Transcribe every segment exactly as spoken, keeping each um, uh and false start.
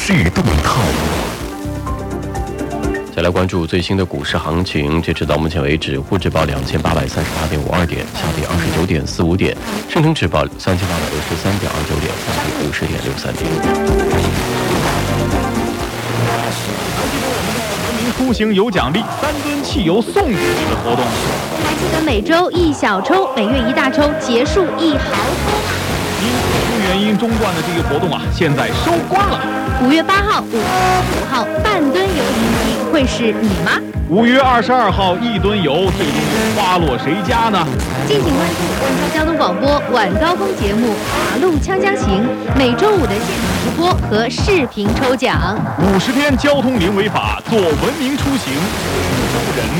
市动态。再来关注最新的股市行情，截止到目前为止，沪指报两千八百三十八点五二点，下跌二十九点四五点；深成指报三千八百六十三点二九点，下跌五十点六三点。 文明出行有奖励，三吨汽油送给你的活动。 还记得每周一小抽，每月一大抽，结束一豪抽吗？ 因特殊原因中断的这个活动啊，现在收官了。 五月八号、五月五号半吨油评级会是你吗？ 五月二十二号一吨油最终花落谁家呢？ 敬请关注万高交通广播晚高峰节目《马路枪江行》，每周五的现场直播和视频抽奖。 五十天交通零违法，做文明出行，出人。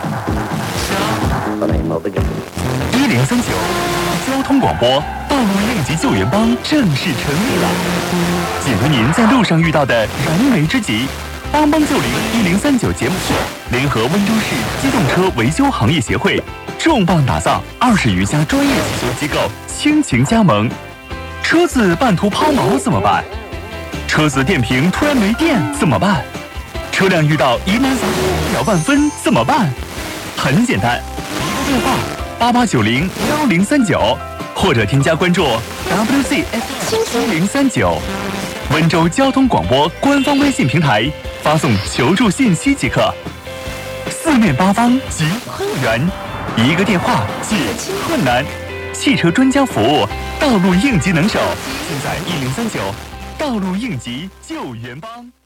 一零三九交通广播道路应急救援帮正式成立了，解决您在路上遇到的燃眉之急。帮帮救零一零三九节目组联合温州市机动车维修行业协会，重磅打造二十余家专业维修机构倾情加盟。车子半途抛锚怎么办？车子电瓶突然没电怎么办？车辆遇到疑难杂症不了万分怎么办？很简单，一个电话八八九零幺零三九，或者添加关注 W C F 七零三九，温州交通广播官方微信平台发送求助信息即可。四面八方即后援，一个电话解清困难，汽车专家服务，道路应急能手，尽在一零三九道路应急救援帮。